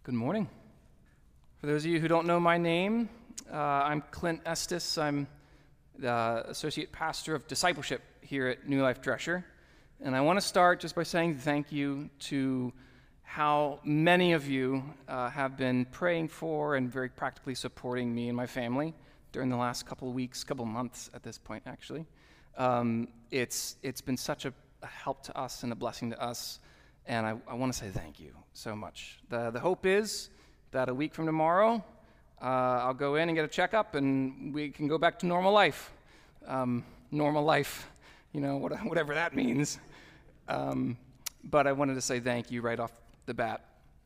Good morning. For those of you who don't know my name, I'm Clint Estes. I'm the Associate Pastor of Discipleship here at New Life Drescher. And I want to start just by saying thank you to how many of you have been praying for and very practically supporting me and my family during the last couple of weeks, couple of months at this point, actually. It's been such a help to us and a blessing to us. And I want to say thank you so much. The hope is that a week from tomorrow, I'll go in and get a checkup, and we can go back to normal life. Normal life, whatever that means. But I wanted to say thank you right off the bat.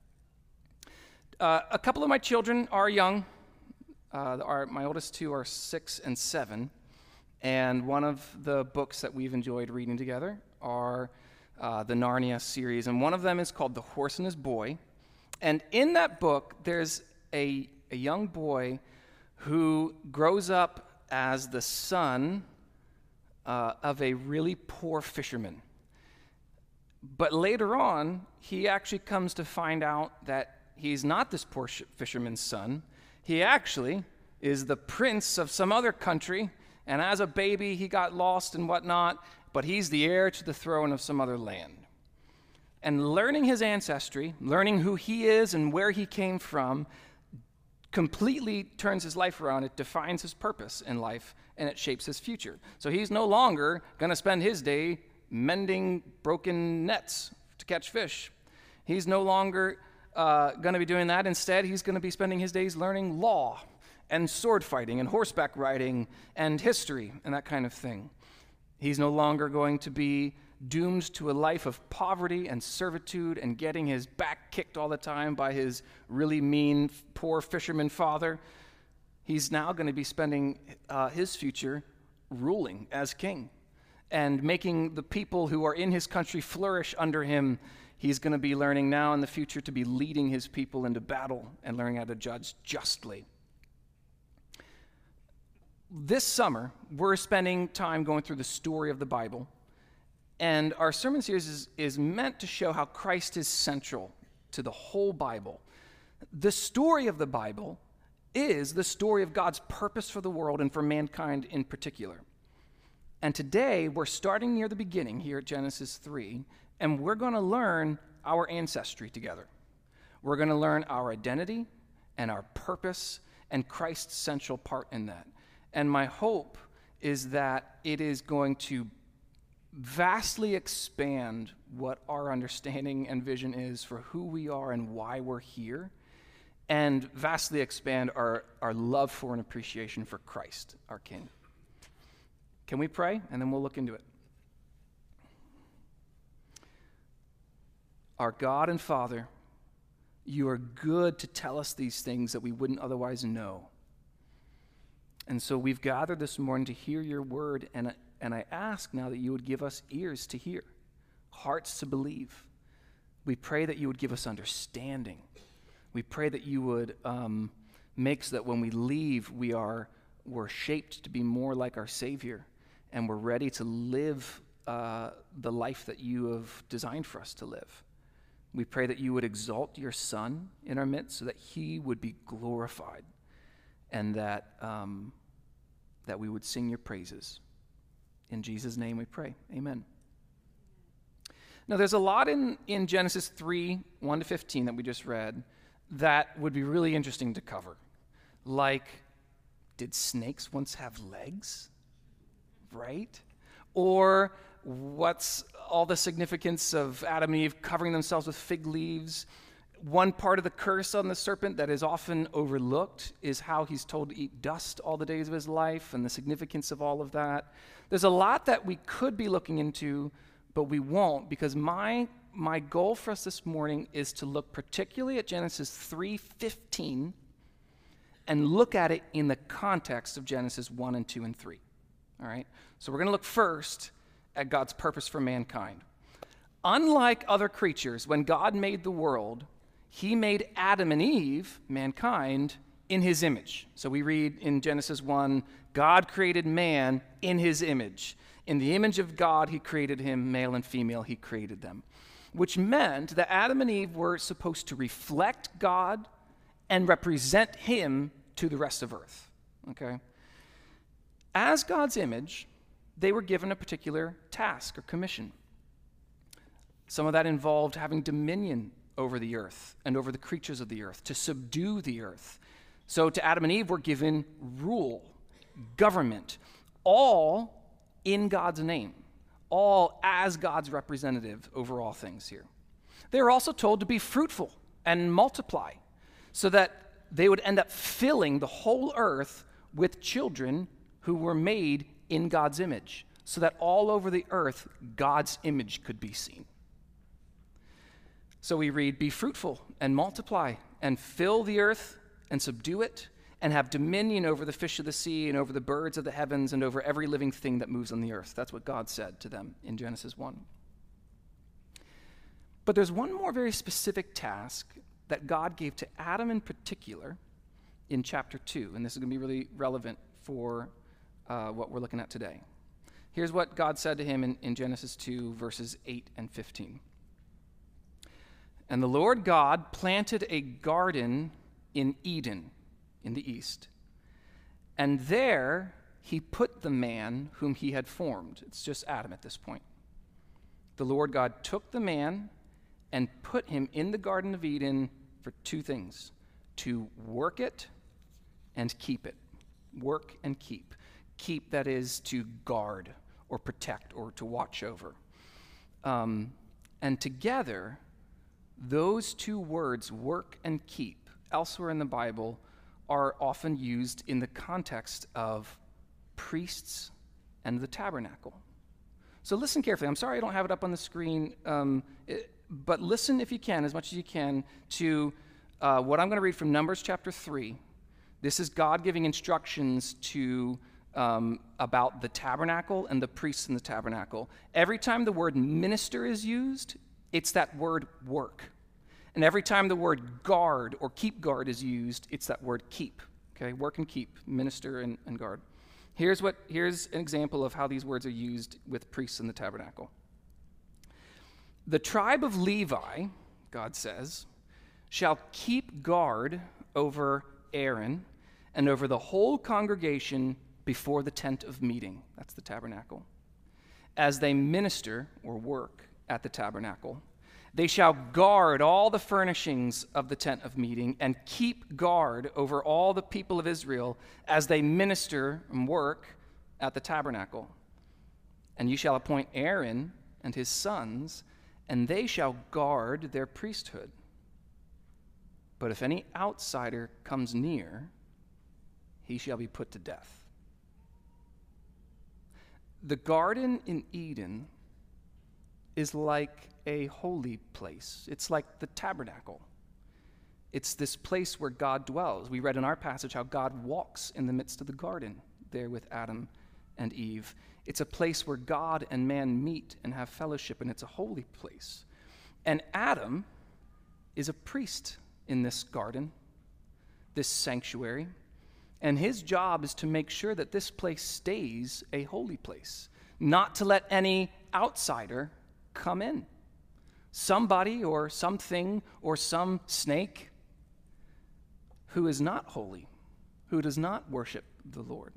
A couple of my children are young. My oldest two are 6 and 7. And one of the books that we've enjoyed reading together are the Narnia series, and one of them is called The Horse and His Boy. And in that book, there's a young boy who grows up as the son of a really poor fisherman. But later on, he actually comes to find out that he's not this poor fisherman's son. He actually is the prince of some other country, and as a baby, he got lost and whatnot, but he's the heir to the throne of some other land. And learning his ancestry, learning who he is and where he came from, completely turns his life around. It defines his purpose in life, and it shapes his future. So he's no longer going to spend his day mending broken nets to catch fish. He's no longer going to be doing that. Instead, he's going to be spending his days learning law and sword fighting and horseback riding and history and that kind of thing. He's no longer going to be doomed to a life of poverty and servitude and getting his back kicked all the time by his really mean, poor fisherman father. He's now going to be spending his future ruling as king and making the people who are in his country flourish under him. He's going to be learning now in the future to be leading his people into battle and learning how to judge justly. This summer, we're spending time going through the story of the Bible, and our sermon series is meant to show how Christ is central to the whole Bible. The story of the Bible is the story of God's purpose for the world and for mankind in particular. And today, we're starting near the beginning here at Genesis 3, and we're going to learn our ancestry together. We're going to learn our identity and our purpose and Christ's central part in that. And my hope is that it is going to vastly expand what our understanding and vision is for who we are and why we're here, and vastly expand our love for and appreciation for Christ, our King. Can we pray? And then we'll look into it. Our God and Father, you are good to tell us these things that we wouldn't otherwise know. And so we've gathered this morning to hear your word, and I ask now that you would give us ears to hear, hearts to believe. We pray that you would give us understanding. We pray that you would make so that when we leave, we're shaped to be more like our Savior, and we're ready to live the life that you have designed for us to live. We pray that you would exalt your Son in our midst so that he would be glorified, and that we would sing your praises. In Jesus' name we pray. Amen. Now, there's a lot in Genesis 3, 1 to 15 that we just read that would be really interesting to cover. Like, did snakes once have legs? Right? Or what's all the significance of Adam and Eve covering themselves with fig leaves? One part of the curse on the serpent that is often overlooked is how he's told to eat dust all the days of his life and the significance of all of that. There's a lot that we could be looking into, but we won't, because my goal for us this morning is to look particularly at Genesis 3:15 and look at it in the context of Genesis 1 and 2 and 3. All right? So we're going to look first at God's purpose for mankind. Unlike other creatures, when God made the world, he made Adam and Eve, mankind, in his image. So we read in Genesis 1, God created man in his image. In the image of God, he created him, male and female, he created them. which meant that Adam and Eve were supposed to reflect God and represent him to the rest of earth. Okay? As God's image, they were given a particular task or commission. Some of that involved having dominion over the earth and over the creatures of the earth, to subdue the earth. So to Adam and Eve were given rule, government, all in God's name, all as God's representative over all things here. They were also told to be fruitful and multiply, so that they would end up filling the whole earth with children who were made in God's image, so that all over the earth, God's image could be seen. So we read, be fruitful and multiply and fill the earth and subdue it and have dominion over the fish of the sea and over the birds of the heavens and over every living thing that moves on the earth. That's what God said to them in Genesis 1. But there's one more very specific task that God gave to Adam in particular in chapter 2, and this is going to be really relevant for what we're looking at today. Here's what God said to him in Genesis 2, verses 8 and 15. And the Lord God planted a garden in Eden, in the east, and there he put the man whom he had formed. It's just Adam at this point. The Lord God took the man and put him in the Garden of Eden for two things: to work it and keep it. Work and keep. Keep, that is, to guard or protect or to watch over. And together, those two words, work and keep, elsewhere in the Bible, are often used in the context of priests and the tabernacle. So listen carefully. I'm sorry I don't have it up on the screen, but listen if you can, as much as you can, to what I'm going to read from Numbers chapter 3. This is God giving instructions to about the tabernacle and the priests in the tabernacle. Every time the word minister is used, it's that word work. And every time the word guard or keep guard is used, it's that word keep. Okay, work and keep, minister and guard. Here's an example of how these words are used with priests in the tabernacle. The tribe of Levi, God says, shall keep guard over Aaron and over the whole congregation before the tent of meeting. That's the tabernacle. As they minister or work at the tabernacle, they shall guard all the furnishings of the tent of meeting and keep guard over all the people of Israel as they minister and work at the tabernacle. And you shall appoint Aaron and his sons, and they shall guard their priesthood. But if any outsider comes near, he shall be put to death. The garden in Eden is like a holy place. It's like the tabernacle. It's this place where God dwells. We read in our passage how God walks in the midst of the garden there with Adam and Eve. It's a place where God and man meet and have fellowship, and it's a holy place. And Adam is a priest in this garden, this sanctuary, and his job is to make sure that this place stays a holy place, not to let any outsider come in. Somebody or something or some snake who is not holy, who does not worship the Lord.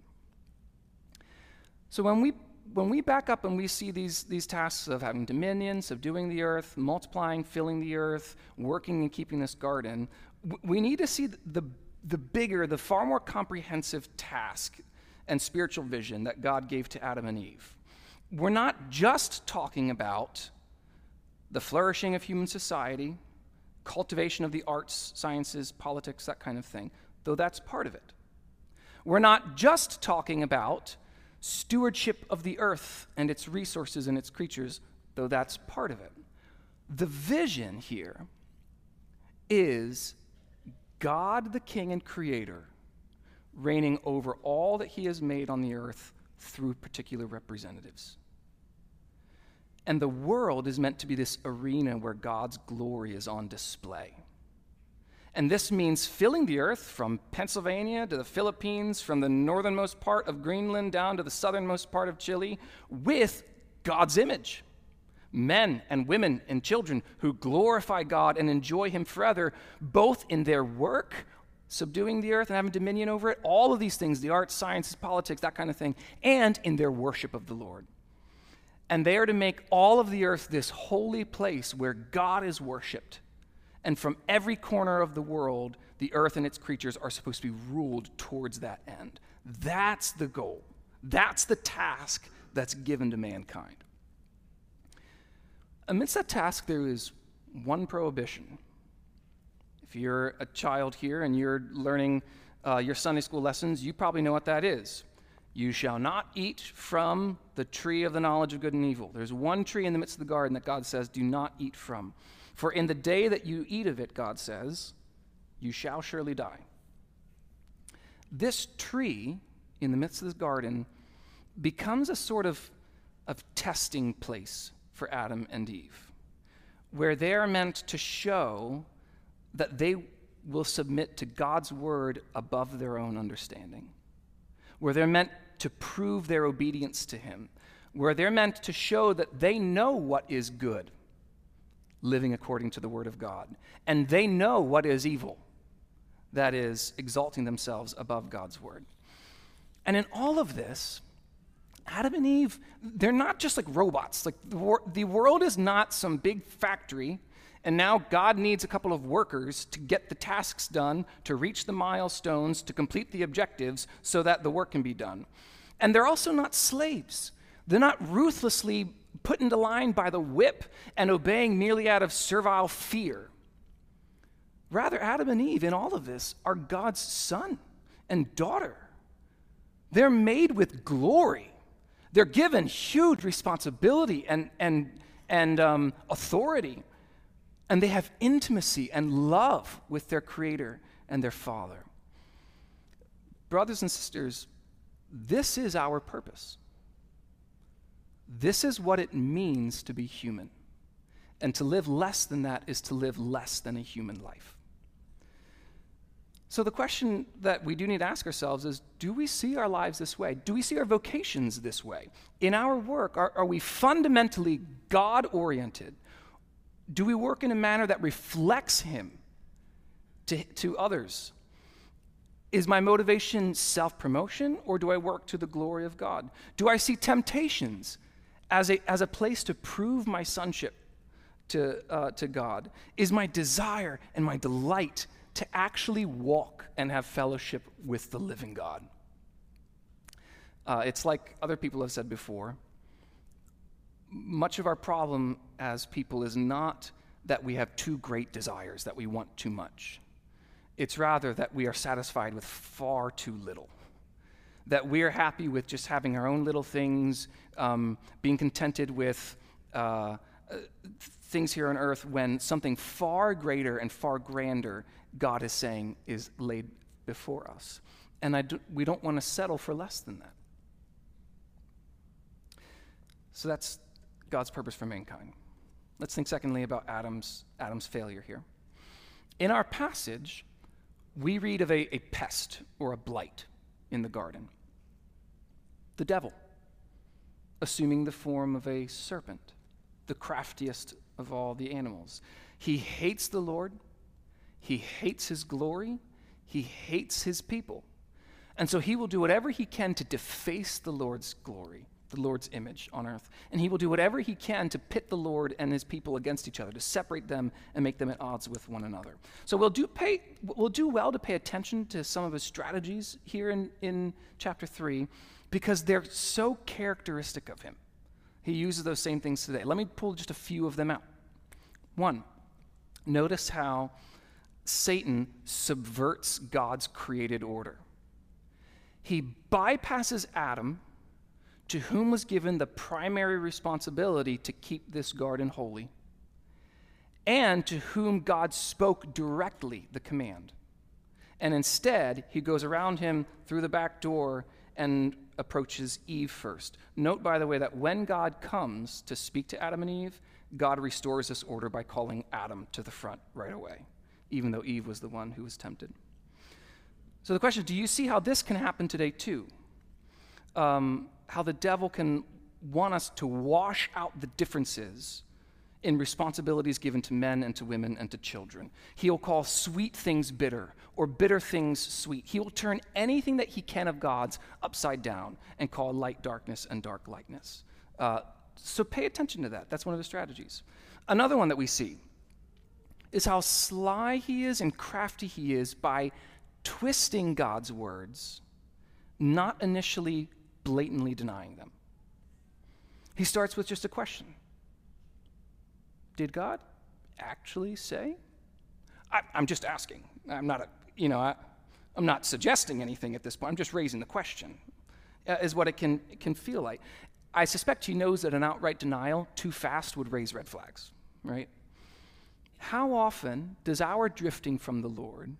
So when we back up and we see these tasks of having dominion, subduing the earth, multiplying, filling the earth, working and keeping this garden, we need to see the bigger, the far more comprehensive task and spiritual vision that God gave to Adam and Eve. We're not just talking about the flourishing of human society, cultivation of the arts, sciences, politics, that kind of thing, though that's part of it. We're not just talking about stewardship of the earth and its resources and its creatures, though that's part of it. The vision here is God, the King and Creator, reigning over all that he has made on the earth through particular representatives. And the world is meant to be this arena where God's glory is on display. And this means filling the earth from Pennsylvania to the Philippines, from the northernmost part of Greenland down to the southernmost part of Chile, with God's image, men and women and children who glorify God and enjoy him forever, both in their work, subduing the earth and having dominion over it, all of these things, the arts, sciences, politics, that kind of thing, and in their worship of the Lord. And they are to make all of the earth this holy place where God is worshiped. And from every corner of the world, the earth and its creatures are supposed to be ruled towards that end. That's the goal. That's the task that's given to mankind. Amidst that task, there is one prohibition. If you're a child here and you're learning your Sunday school lessons, you probably know what that is. You shall not eat from the tree of the knowledge of good and evil. There's one tree in the midst of the garden that God says, do not eat from. For in the day that you eat of it, God says, you shall surely die. This tree in the midst of this garden becomes a sort of testing place for Adam and Eve, where they are meant to show that they will submit to God's word above their own understanding, where they're meant to prove their obedience to him, where they're meant to show that they know what is good, living according to the word of God, and they know what is evil, that is, exalting themselves above God's word. And in all of this, Adam and Eve, they're not just like robots. Like the world is not some big factory, and now God needs a couple of workers to get the tasks done, to reach the milestones, to complete the objectives so that the work can be done. And they're also not slaves. They're not ruthlessly put into line by the whip and obeying merely out of servile fear. Rather, Adam and Eve in all of this are God's son and daughter. They're made with glory. They're given huge responsibility and authority. And they have intimacy and love with their Creator and their Father. Brothers and sisters, this is our purpose. This is what it means to be human. And to live less than that is to live less than a human life. So the question that we do need to ask ourselves is, do we see our lives this way? Do we see our vocations this way? In our work, are we fundamentally God-oriented? Do we work in a manner that reflects him to others? Is my motivation self-promotion, or do I work to the glory of God? Do I see temptations as a place to prove my sonship to God? Is my desire and my delight to actually walk and have fellowship with the living God? It's like other people have said before, much of our problem as people is not that we have too great desires, that we want too much. It's rather that we are satisfied with far too little, that we're happy with just having our own little things, being contented with things here on earth, when something far greater and far grander, God is saying, is laid before us. And we don't want to settle for less than that. So that's God's purpose for mankind. Let's think secondly about Adam's failure here. In our passage, we read of a pest or a blight in the garden. The devil, assuming the form of a serpent, the craftiest of all the animals. He hates the Lord. He hates his glory. He hates his people. And so he will do whatever he can to deface the Lord's glory, the Lord's image on earth. And he will do whatever he can to pit the Lord and his people against each other, to separate them and make them at odds with one another. So we'll do well to pay attention to some of his strategies here in chapter 3, because they're so characteristic of him. He uses those same things today. Let me pull just a few of them out. One, notice how Satan subverts God's created order. He bypasses Adam, to whom was given the primary responsibility to keep this garden holy, and to whom God spoke directly the command. And instead, he goes around him through the back door and approaches Eve first. Note, by the way, that when God comes to speak to Adam and Eve, God restores this order by calling Adam to the front right away, even though Eve was the one who was tempted. So the question, do you see how this can happen today too? How the devil can want us to wash out the differences in responsibilities given to men and to women and to children. He'll call sweet things bitter or bitter things sweet. He will turn anything that he can of God's upside down and call light darkness and dark lightness. So pay attention to that. That's one of the strategies. Another one that we see is how sly he is and crafty he is by twisting God's words, not initially blatantly denying them. He starts with just a question. Did God actually say? I'm just asking. I'm not suggesting anything at this point. I'm just raising the question, is what it can feel like. I suspect he knows that an outright denial too fast would raise red flags, right? How often does our drifting from the Lord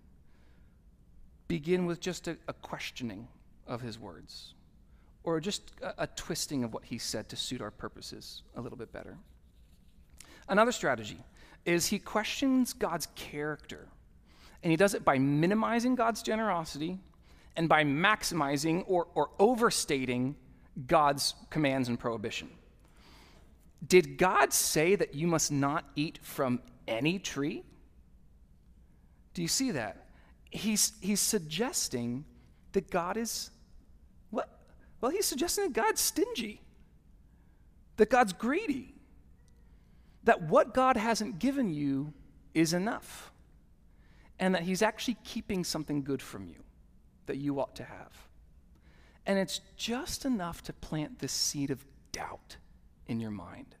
begin with just a questioning of his words, or just a twisting of what he said to suit our purposes a little bit better? Another strategy is he questions God's character, and he does it by minimizing God's generosity and by maximizing or overstating God's commands and prohibition. Did God say that you must not eat from any tree? Do you see that? He's suggesting that God is what? Well, he's suggesting that God's stingy, that God's greedy, that what God hasn't given you is enough, and that he's actually keeping something good from you that you ought to have. And it's just enough to plant this seed of doubt in your mind.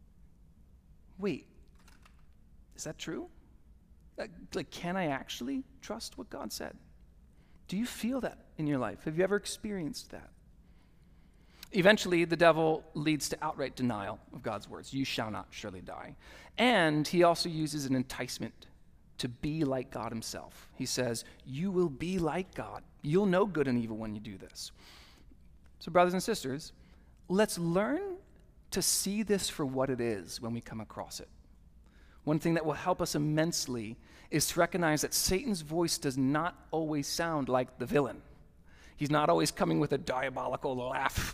Wait, is that true? Like, can I actually trust what God said? Do you feel that in your life? Have you ever experienced that? Eventually, the devil leads to outright denial of God's words. You shall not surely die. And he also uses an enticement to be like God himself. He says, you will be like God. You'll know good and evil when you do this. So brothers and sisters, let's learn to see this for what it is when we come across it. One thing that will help us immensely is to recognize that Satan's voice does not always sound like the villain. He's not always coming with a diabolical laugh,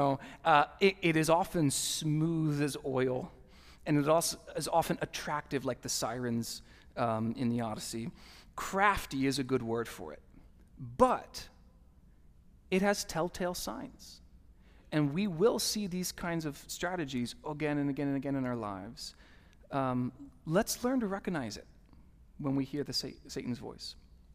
It is often smooth as oil, and it also is often attractive like the sirens in the Odyssey. Crafty is a good word for it, but it has telltale signs. And we will see these kinds of strategies again and again and again in our lives. Let's learn to recognize it when we hear Satan's voice.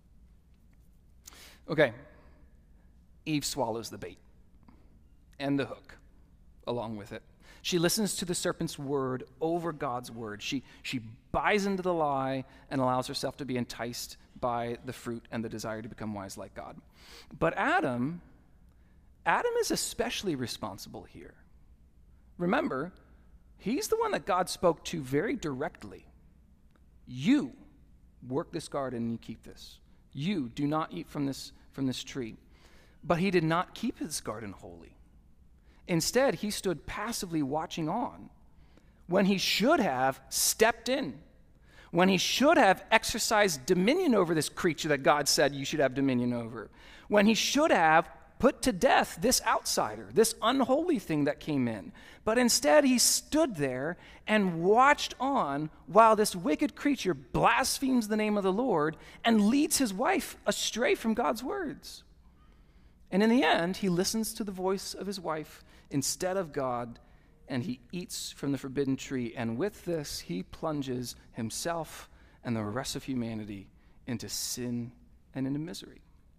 Okay. Eve swallows the bait and the hook along with it. She listens to the serpent's word over God's word. She buys into the lie and allows herself to be enticed by the fruit and the desire to become wise like God. But Adam is especially responsible here. Remember, he's the one that God spoke to very directly. You work this garden and you keep this. You do not eat from this tree. But he did not keep his garden holy. Instead, he stood passively watching on when he should have stepped in, when he should have exercised dominion over this creature that God said you should have dominion over, when he should have put to death this outsider, this unholy thing that came in. But instead, he stood there and watched on while this wicked creature blasphemes the name of the Lord and leads his wife astray from God's words. And in the end, he listens to the voice of his wife instead of God, and he eats from the forbidden tree. And with this, he plunges himself and the rest of humanity into sin and into misery.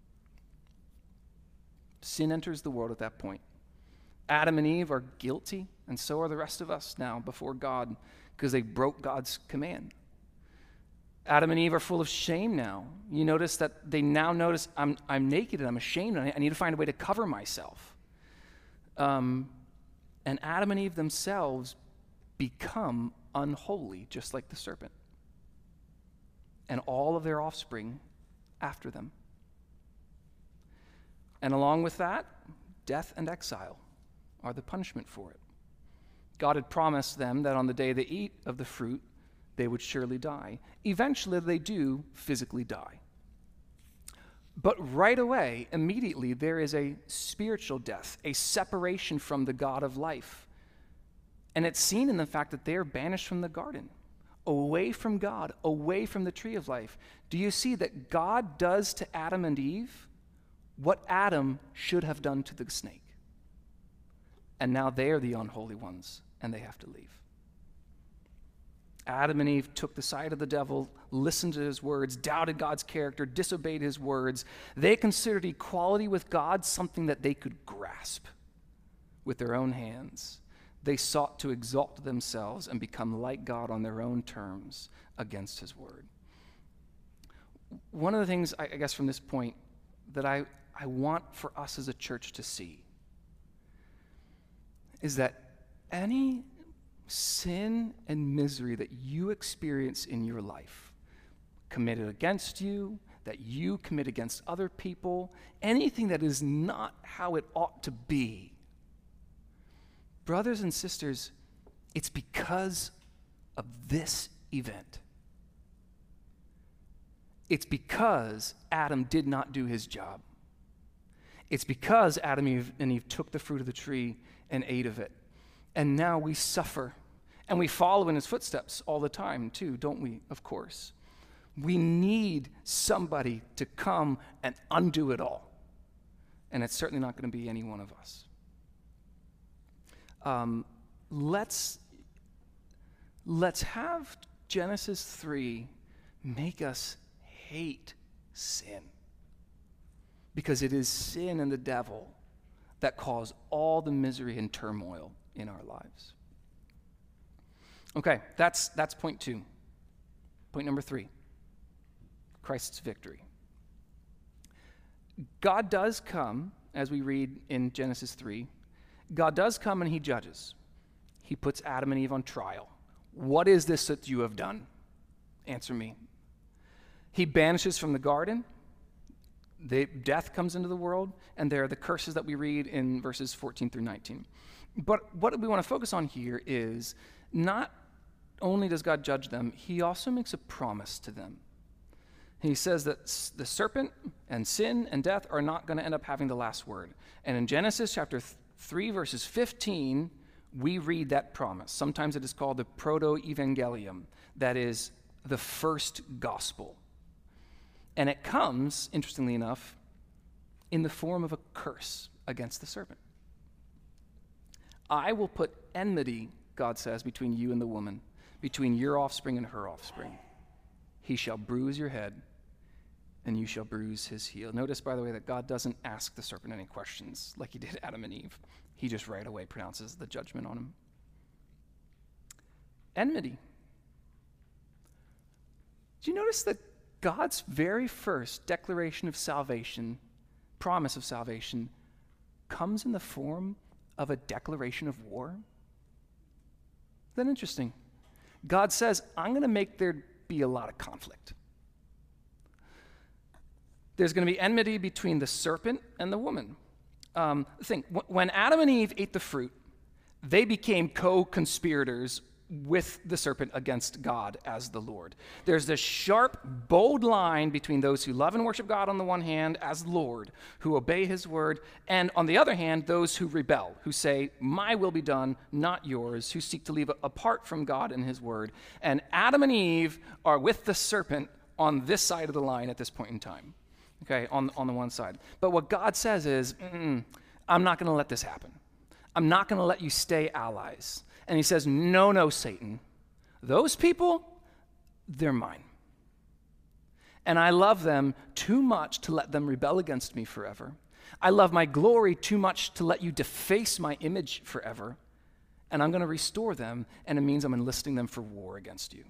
Sin enters the world at that point. Adam and Eve are guilty, and so are the rest of us now before God because they broke God's command. Adam and Eve are full of shame now. You notice that they now notice, I'm naked and I'm ashamed and I need to find a way to cover myself. And Adam and Eve themselves become unholy, just like the serpent. And all of their offspring after them. And along with that, death and exile are the punishment for it. God had promised them that on the day they eat of the fruit, they would surely die. Eventually, they do physically die. But right away, immediately, there is a spiritual death, a separation from the God of life. And it's seen in the fact that they are banished from the garden, away from God, away from the tree of life. Do you see that God does to Adam and Eve what Adam should have done to the snake? And now they are the unholy ones, and they have to leave. Adam and Eve took the side of the devil, listened to his words, doubted God's character, disobeyed his words. They considered equality with God something that they could grasp with their own hands. They sought to exalt themselves and become like God on their own terms against his word. One of the things, I guess, from this point that I want for us as a church to see is that any sin and misery that you experience in your life, committed against you, that you commit against other people, anything that is not how it ought to be, brothers and sisters, it's because of this event. It's because Adam did not do his job. It's because Adam and Eve took the fruit of the tree and ate of it. And now we suffer. And we follow in his footsteps all the time, too, don't we? Of course. We need somebody to come and undo it all. And it's certainly not going to be any one of us. Let's have Genesis 3 make us hate sin. Because it is sin and the devil that cause all the misery and turmoil in our lives. Okay, that's point 2. Point number 3, Christ's victory. God does come, as we read in Genesis 3, God does come and he judges. He puts Adam and Eve on trial. What is this that you have done? Answer me. He banishes from the garden. Death comes into the world, and there are the curses that we read in verses 14 through 19. But what we want to focus on here is not only does God judge them, he also makes a promise to them. He says that the serpent and sin and death are not going to end up having the last word. And in Genesis chapter 3, verses 15, we read that promise. Sometimes it is called the proto-evangelium, that is the first gospel. And it comes, interestingly enough, in the form of a curse against the serpent. I will put enmity, God says, between you and the woman, between your offspring and her offspring. He shall bruise your head, and you shall bruise his heel. Notice, by the way, that God doesn't ask the serpent any questions like he did Adam and Eve. He just right away pronounces the judgment on him. Enmity. Do you notice that God's very first declaration of salvation, promise of salvation, comes in the form of a declaration of war? Isn't that interesting? God says, I'm going to make there be a lot of conflict. There's going to be enmity between the serpent and the woman. When Adam and Eve ate the fruit, they became co-conspirators with the serpent against God as the Lord. There's this sharp, bold line between those who love and worship God on the one hand as Lord, who obey his word, and on the other hand, those who rebel, who say, my will be done, not yours, who seek to live apart from God and his word. And Adam and Eve are with the serpent on this side of the line at this point in time, okay, on the one side. But what God says is, I'm not going to let this happen. I'm not going to let you stay allies. And he says, no, Satan. Those people, they're mine. And I love them too much to let them rebel against me forever. I love my glory too much to let you deface my image forever. And I'm going to restore them, and it means I'm enlisting them for war against you.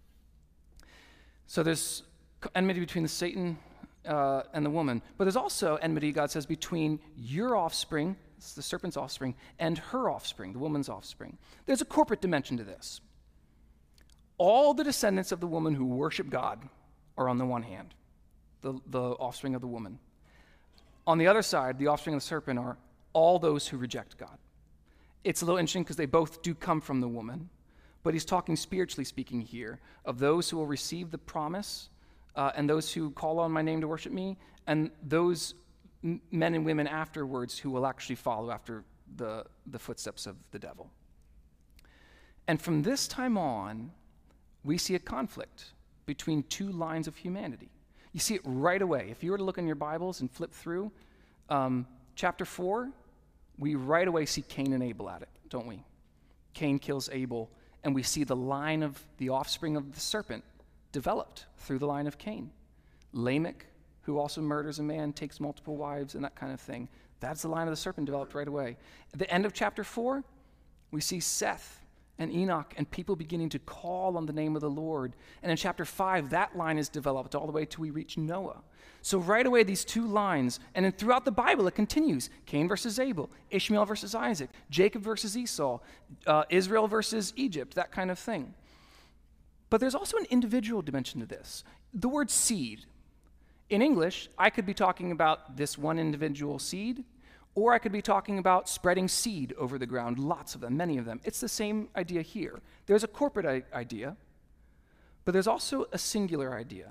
So there's enmity between the Satan and the woman. But there's also enmity, God says, between your offspring, it's the serpent's offspring, and her offspring, the woman's offspring. There's a corporate dimension to this. All the descendants of the woman who worship God are on the one hand, the offspring of the woman. On the other side, the offspring of the serpent are all those who reject God. It's a little interesting because they both do come from the woman, but he's talking spiritually speaking here of those who will receive the promise and those who call on my name to worship me, and those men and women afterwards who will actually follow after the footsteps of the devil. And from this time on, we see a conflict between two lines of humanity. You see it right away. If you were to look in your Bibles and flip through chapter 4, we right away see Cain and Abel at it, don't we? Cain kills Abel, and we see the line of the offspring of the serpent developed through the line of Cain. Lamech, who also murders a man, takes multiple wives, and that kind of thing. That's the line of the serpent developed right away. At the end of chapter 4, we see Seth and Enoch and people beginning to call on the name of the Lord. And in chapter 5, that line is developed all the way till we reach Noah. So right away, these two lines, and then throughout the Bible, it continues. Cain versus Abel, Ishmael versus Isaac, Jacob versus Esau, Israel versus Egypt, that kind of thing. But there's also an individual dimension to this. The word seed. In English, I could be talking about this one individual seed, or I could be talking about spreading seed over the ground, lots of them, many of them. It's the same idea here. There's a corporate idea, but there's also a singular idea.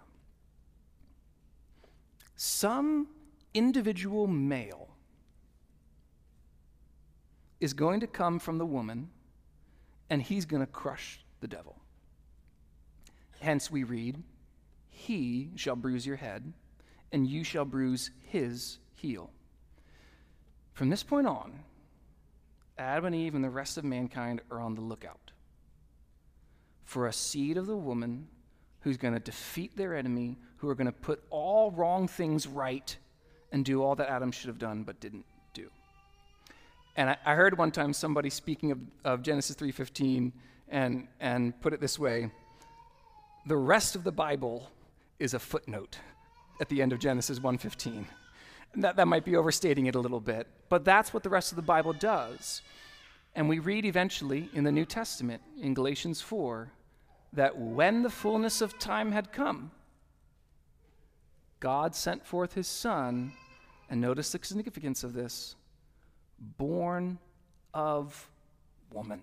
Some individual male is going to come from the woman, and he's going to crush the devil. Hence we read, "He shall bruise your head, and you shall bruise his heel." From this point on, Adam and Eve and the rest of mankind are on the lookout for a seed of the woman who's going to defeat their enemy, who are going to put all wrong things right and do all that Adam should have done but didn't do. And I heard one time somebody speaking of Genesis 3:15 and put it this way: the rest of the Bible is a footnote at the end of Genesis 1:15. That might be overstating it a little bit, but that's what the rest of the Bible does. And we read eventually in the New Testament, in Galatians 4, that when the fullness of time had come, God sent forth his Son, and notice the significance of this, born of woman.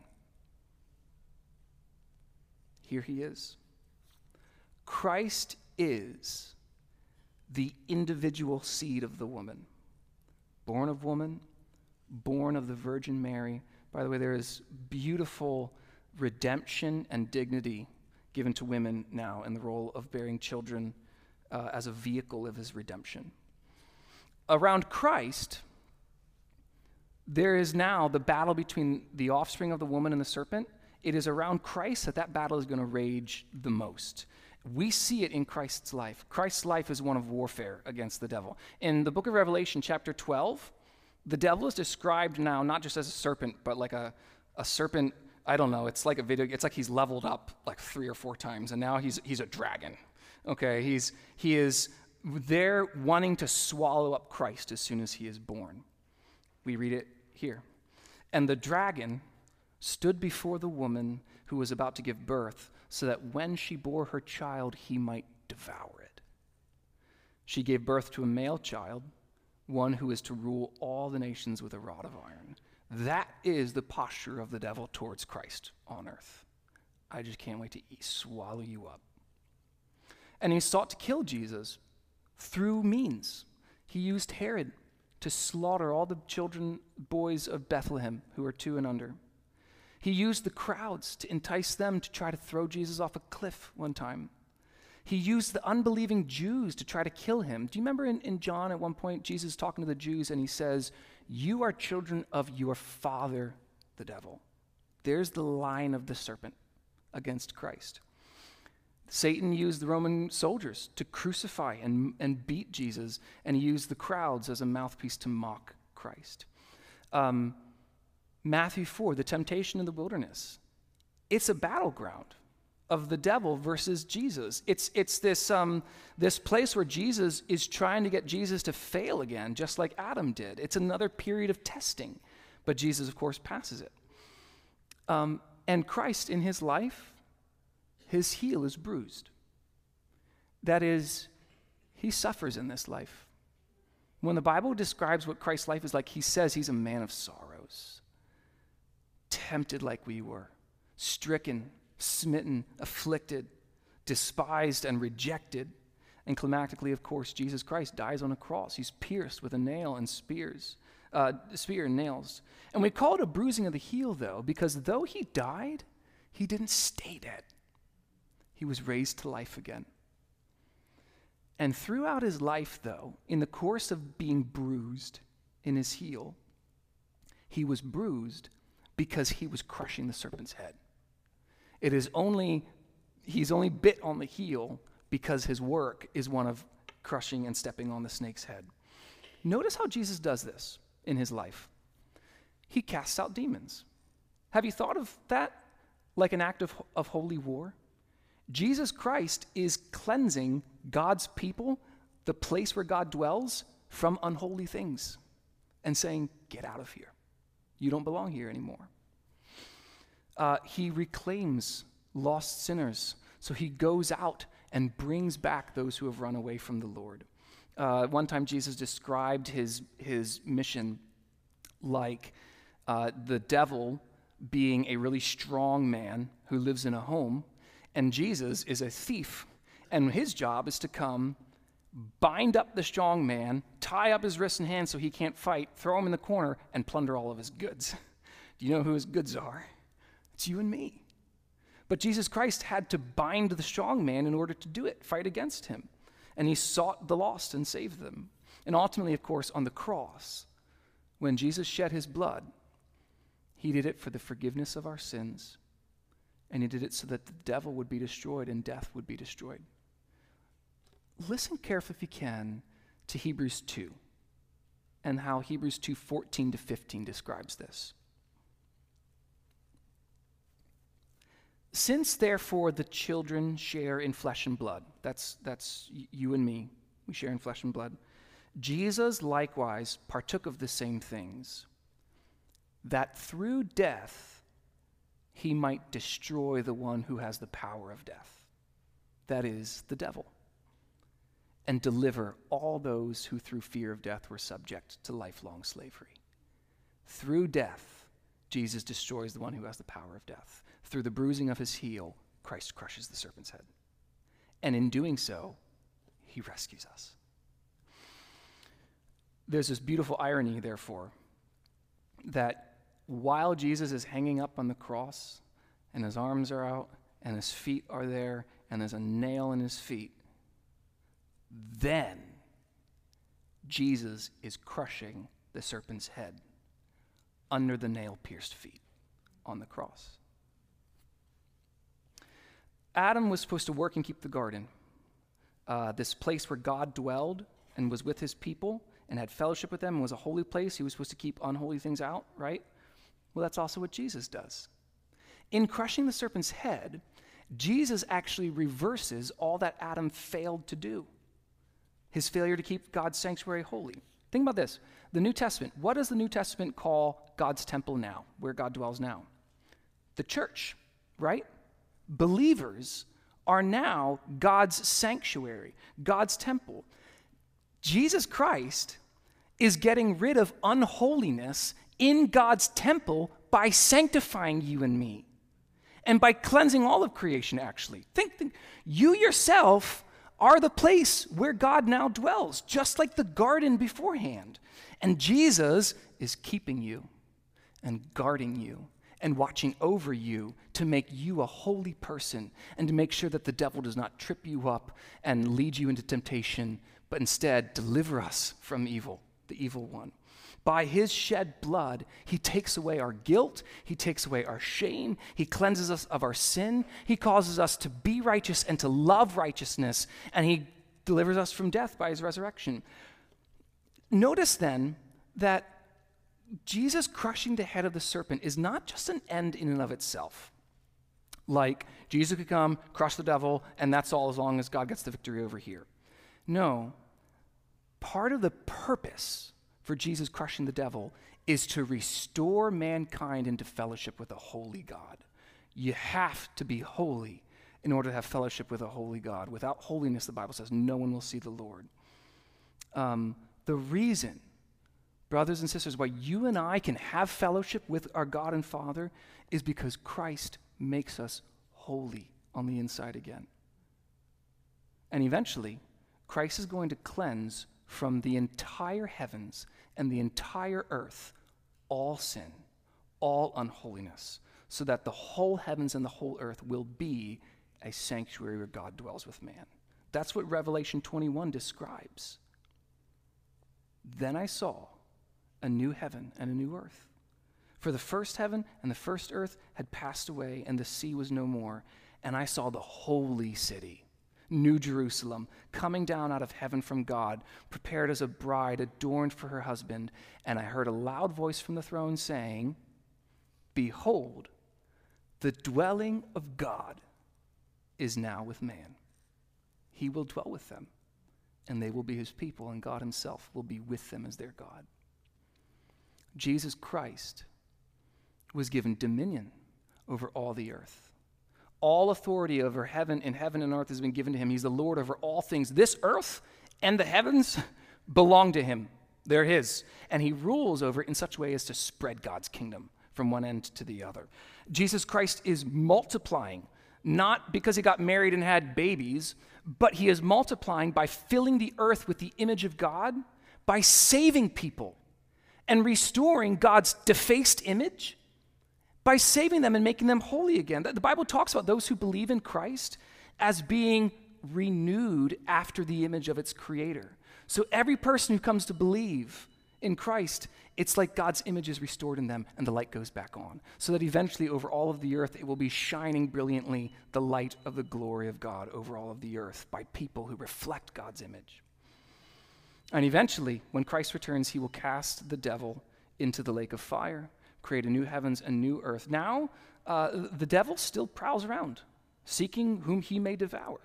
Here he is. Christ is the individual seed of the woman. Born of woman, born of the Virgin Mary. By the way, there is beautiful redemption and dignity given to women now in the role of bearing children as a vehicle of his redemption. Around Christ, there is now the battle between the offspring of the woman and the serpent. It is around Christ that battle is going to rage the most. We see it in Christ's life. Christ's life is one of warfare against the devil. In the book of Revelation, chapter 12, the devil is described now not just as a serpent, but like a serpent. I don't know. It's like a video. It's like he's leveled up like 3 or 4 times, and now he's a dragon. Okay, he is there wanting to swallow up Christ as soon as he is born. We read it here. And the dragon stood before the woman who was about to give birth, so that when she bore her child, he might devour it. She gave birth to a male child, one who is to rule all the nations with a rod of iron. That is the posture of the devil towards Christ on earth. I just can't wait to swallow you up. And he sought to kill Jesus through means. He used Herod to slaughter all the boys of Bethlehem who are 2 and under. He used the crowds to entice them to try to throw Jesus off a cliff one time. He used the unbelieving Jews to try to kill him. Do you remember in John at one point, Jesus talking to the Jews, and he says, "You are children of your father, the devil." There's the line of the serpent against Christ. Satan used the Roman soldiers to crucify and beat Jesus, and he used the crowds as a mouthpiece to mock Christ. Matthew 4, the temptation in the wilderness. It's a battleground of the devil versus Jesus. It's this place where Jesus is trying to get Jesus to fail again, just like Adam did. It's another period of testing, but Jesus, of course, passes it. And Christ, in his life, his heel is bruised. That is, he suffers in this life. When the Bible describes what Christ's life is like, he says he's a man of sorrows, tempted like we were, stricken, smitten, afflicted, despised, and rejected. And climactically, of course, Jesus Christ dies on a cross. He's pierced with a nail and spear and nails. And we call it a bruising of the heel, though, because though he died, he didn't stay dead. He was raised to life again. And throughout his life, though, in the course of being bruised in his heel, he was bruised because he was crushing the serpent's head. He's only bit on the heel because his work is one of crushing and stepping on the snake's head. Notice how Jesus does this in his life. He casts out demons. Have you thought of that like an act of holy war? Jesus Christ is cleansing God's people, the place where God dwells, from unholy things and saying, get out of here. You don't belong here anymore. He reclaims lost sinners. So he goes out and brings back those who have run away from the Lord. One time Jesus described his mission like the devil being a really strong man who lives in a home, and Jesus is a thief, and his job is to come, bind up the strong man, tie up his wrists and hands so he can't fight, throw him in the corner, and plunder all of his goods. Do you know who his goods are? It's you and me. But Jesus Christ had to bind the strong man in order to do it, fight against him. And he sought the lost and saved them. And ultimately, of course, on the cross, when Jesus shed his blood, he did it for the forgiveness of our sins. And he did it so that the devil would be destroyed and death would be destroyed. Listen carefully, if you can, to Hebrews 2 and how Hebrews 2:14-15 describes this. Since, therefore, the children share in flesh and blood, that's you and me, we share in flesh and blood, Jesus likewise partook of the same things, that through death he might destroy the one who has the power of death, that is, the devil, and deliver all those who through fear of death were subject to lifelong slavery. Through death, Jesus destroys the one who has the power of death. Through the bruising of his heel, Christ crushes the serpent's head. And in doing so, he rescues us. There's this beautiful irony, therefore, that while Jesus is hanging up on the cross, and his arms are out, and his feet are there, and there's a nail in his feet, then Jesus is crushing the serpent's head under the nail-pierced feet on the cross. Adam was supposed to work and keep the garden, this place where God dwelled and was with his people and had fellowship with them and was a holy place. He was supposed to keep unholy things out, right? Well, that's also what Jesus does. In crushing the serpent's head, Jesus actually reverses all that Adam failed to do, his failure to keep God's sanctuary holy. Think about this. The New Testament, what does the New Testament call God's temple now, where God dwells now? The church, right? Believers are now God's sanctuary, God's temple. Jesus Christ is getting rid of unholiness in God's temple by sanctifying you and me, and by cleansing all of creation, actually. Think, you yourself are the place where God now dwells, just like the garden beforehand. And Jesus is keeping you and guarding you and watching over you to make you a holy person and to make sure that the devil does not trip you up and lead you into temptation, but instead deliver us from evil, the evil one. By his shed blood, he takes away our guilt, he takes away our shame, he cleanses us of our sin, he causes us to be righteous and to love righteousness, and he delivers us from death by his resurrection. Notice then that Jesus crushing the head of the serpent is not just an end in and of itself. Like, Jesus could come, crush the devil, and that's all as long as God gets the victory over here. No, part of the purpose for Jesus crushing the devil is to restore mankind into fellowship with a holy God. You have to be holy in order to have fellowship with a holy God. Without holiness, the Bible says, no one will see the Lord. The reason, brothers and sisters, why you and I can have fellowship with our God and Father is because Christ makes us holy on the inside again. And eventually, Christ is going to cleanse from the entire heavens and the entire earth all sin, all unholiness, so that the whole heavens and the whole earth will be a sanctuary where God dwells with man. That's what Revelation 21 describes. Then I saw a new heaven and a new earth. For the first heaven and the first earth had passed away, and the sea was no more. And I saw the holy city, New Jerusalem, coming down out of heaven from God, prepared as a bride adorned for her husband. And I heard a loud voice from the throne saying, Behold, the dwelling of God is now with man. He will dwell with them, and they will be his people, and God himself will be with them as their God. Jesus Christ was given dominion over all the earth. All authority over heaven and earth has been given to him. He's the Lord over all things. This earth and the heavens belong to him. They're his. And he rules over it in such a way as to spread God's kingdom from one end to the other. Jesus Christ is multiplying, not because he got married and had babies, but he is multiplying by filling the earth with the image of God, by saving people and restoring God's defaced image, by saving them and making them holy again. The Bible talks about those who believe in Christ as being renewed after the image of its creator. So every person who comes to believe in Christ, it's like God's image is restored in them and the light goes back on, so that eventually over all of the earth it will be shining brilliantly the light of the glory of God over all of the earth by people who reflect God's image. And eventually, when Christ returns, he will cast the devil into the lake of fire, create a new heavens and new earth. Now, the devil still prowls around, seeking whom he may devour.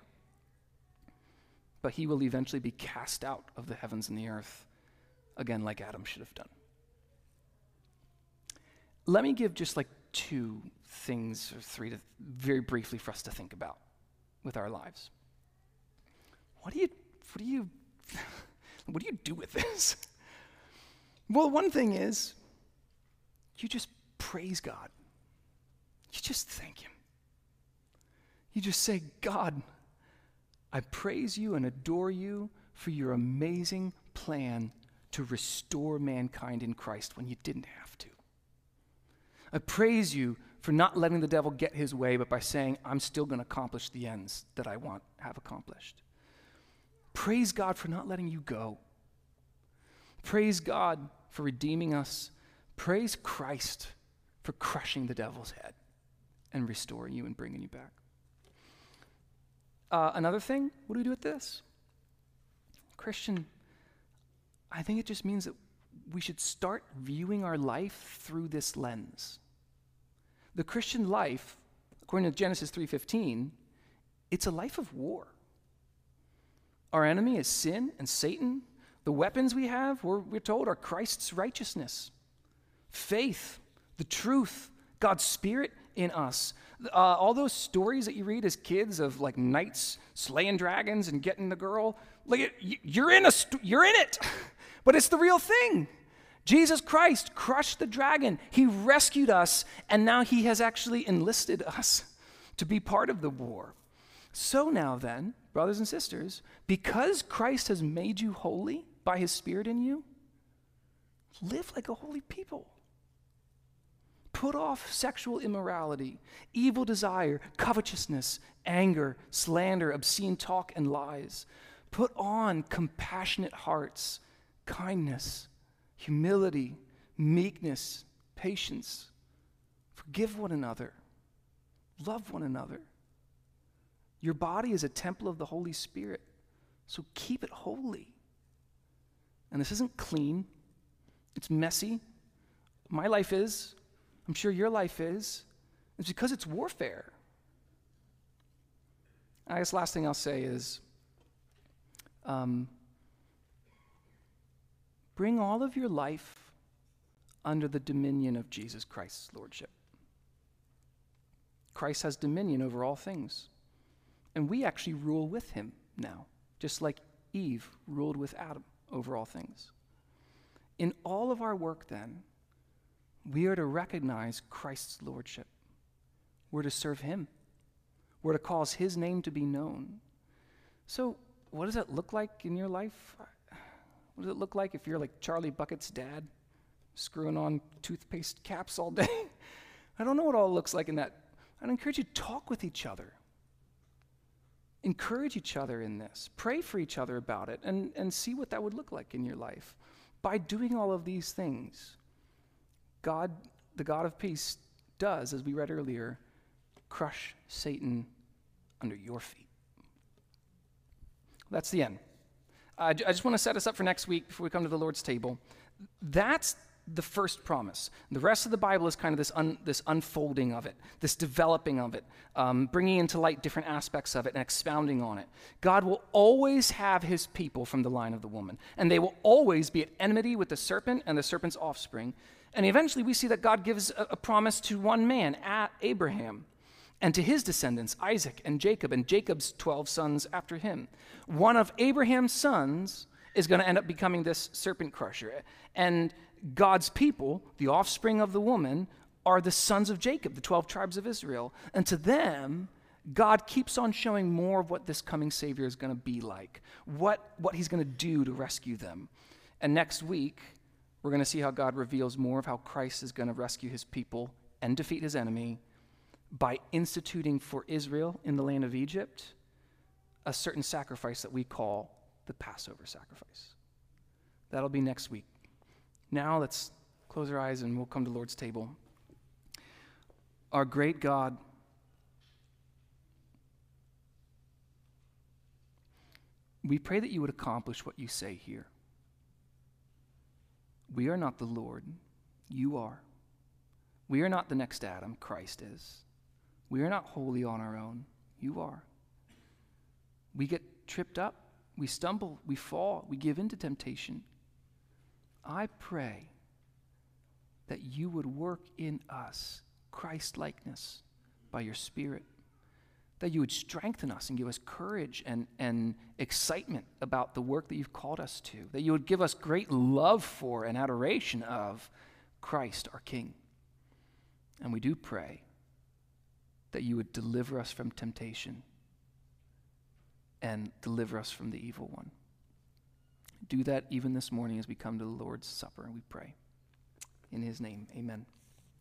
But he will eventually be cast out of the heavens and the earth, again, like Adam should have done. Let me give just like 2 things or 3 very briefly for us to think about with our lives. What do you do with this? Well, one thing is, you just praise God. You just thank him. You just say, God, I praise you and adore you for your amazing plan to restore mankind in Christ when you didn't have to. I praise you for not letting the devil get his way, but by saying, I'm still going to accomplish the ends that I want to have accomplished. Praise God for not letting you go. Praise God for redeeming us. Praise Christ for crushing the devil's head and restoring you and bringing you back. Another thing, what do we do with this? Christian, I think it just means that we should start viewing our life through this lens. The Christian life, according to Genesis 3:15, it's a life of war. Our enemy is sin and Satan. The weapons we have, we're told, are Christ's righteousness, faith, the truth, God's Spirit in us. All those stories that you read as kids of like knights slaying dragons and getting the girl, like you're in it, but it's the real thing. Jesus Christ crushed the dragon. He rescued us, and now he has actually enlisted us to be part of the war. So now then, brothers and sisters, because Christ has made you holy by his Spirit in you, live like a holy people. Put off sexual immorality, evil desire, covetousness, anger, slander, obscene talk, and lies. Put on compassionate hearts, kindness, humility, meekness, patience. Forgive one another. Love one another. Your body is a temple of the Holy Spirit, so keep it holy. And this isn't clean. It's messy. My life is. I'm sure your life is. It's because it's warfare. I guess last thing I'll say is, bring all of your life under the dominion of Jesus Christ's lordship. Christ has dominion over all things. And we actually rule with him now, just like Eve ruled with Adam over all things. In all of our work then, we are to recognize Christ's lordship. We're to serve him. We're to cause his name to be known. So what does it look like in your life? What does it look like if you're like Charlie Bucket's dad, screwing on toothpaste caps all day? I don't know what it all looks like in that. I'd encourage you to talk with each other. Encourage each other in this. Pray for each other about it and see what that would look like in your life. By doing all of these things, God, the God of peace, does, as we read earlier, crush Satan under your feet. That's the end. I just want to set us up for next week before we come to the Lord's table. That's the first promise. The rest of the Bible is kind of this unfolding of it, this developing of it, bringing into light different aspects of it and expounding on it. God will always have his people from the line of the woman, and they will always be at enmity with the serpent and the serpent's offspring. And eventually we see that God gives a promise to one man, Abraham, and to his descendants, Isaac and Jacob's 12 sons after him. One of Abraham's sons is going to end up becoming this serpent crusher. And God's people, the offspring of the woman, are the sons of Jacob, the 12 tribes of Israel. And to them, God keeps on showing more of what this coming Savior is going to be like, what he's going to do to rescue them. And next week, we're going to see how God reveals more of how Christ is going to rescue his people and defeat his enemy by instituting for Israel in the land of Egypt a certain sacrifice that we call the Passover sacrifice. That'll be next week. Now let's close our eyes and we'll come to the Lord's table. Our great God, we pray that you would accomplish what you say here. We are not the Lord, you are. We are not the next Adam, Christ is. We are not holy on our own, you are. We get tripped up, we stumble, we fall, we give in to temptation. I pray that you would work in us Christ-likeness by your Spirit, that you would strengthen us and give us courage and excitement about the work that you've called us to, that you would give us great love for and adoration of Christ, our King. And we do pray that you would deliver us from temptation and deliver us from the evil one. Do that even this morning as we come to the Lord's Supper, and we pray. In his name, amen.